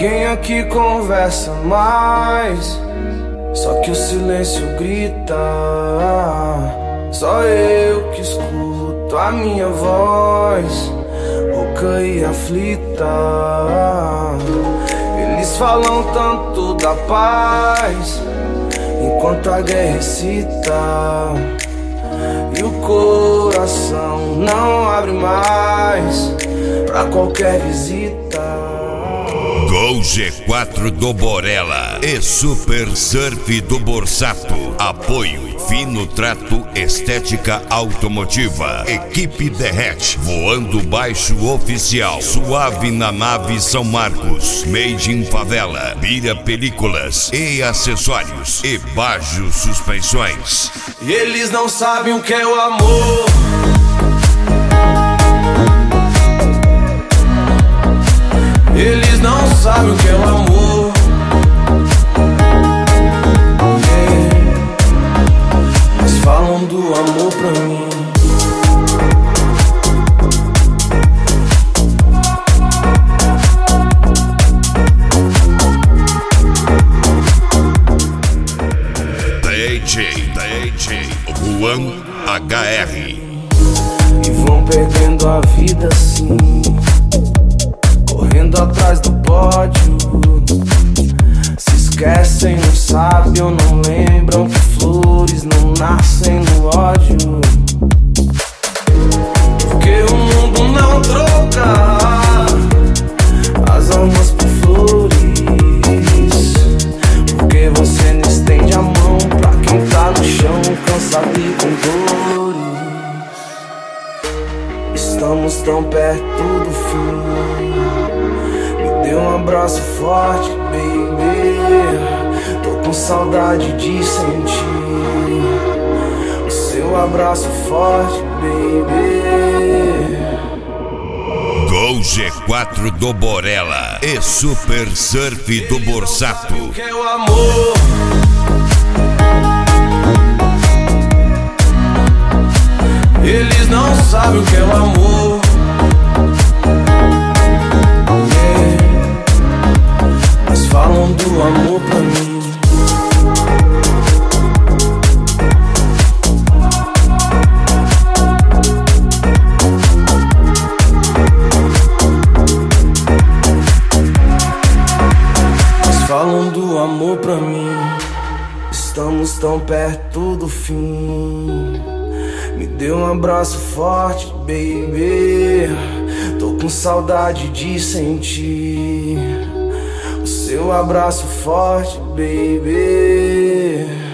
Ninguém aqui conversa mais, só que o silêncio grita. Só eu que escuto a minha voz, rouca e aflita. Eles falam tanto da paz, enquanto a guerra excita. E o coração não abre mais pra qualquer visita. Gol G4 do Borella e Super Surf do Borsato. Apoio Fino Trato Estética Automotiva. Equipe Derrete, Voando Baixo Oficial. Suave na Nave São Marcos. Made in Favela. Bira Películas e Acessórios. E Bajo Suspensões. E eles não sabem o que é o amor. Eles não sabem o que é o amor. Mas falam do amor pra mim. DJ Juan HR. E vão perdendo a vida assim, correndo atrás do pódio. Se esquecem, não sabem ou não lembram que flores não nascem no ódio. Porque o mundo não troca as almas por flores. Porque você não estende a mão pra quem tá no chão, cansado e com dores. Estamos tão perto do fim. Dê um abraço forte, baby. Tô com saudade de sentir o seu abraço forte, baby. Gol G4 do Borella e Super Surf do Borsato. Que é o amor. Eles não sabem o que é o amor. Mas falam do amor pra mim. Mas falam do amor pra mim. Estamos tão perto do fim. Me dê um abraço forte, baby. Tô com saudade de sentir o seu abraço forte, baby.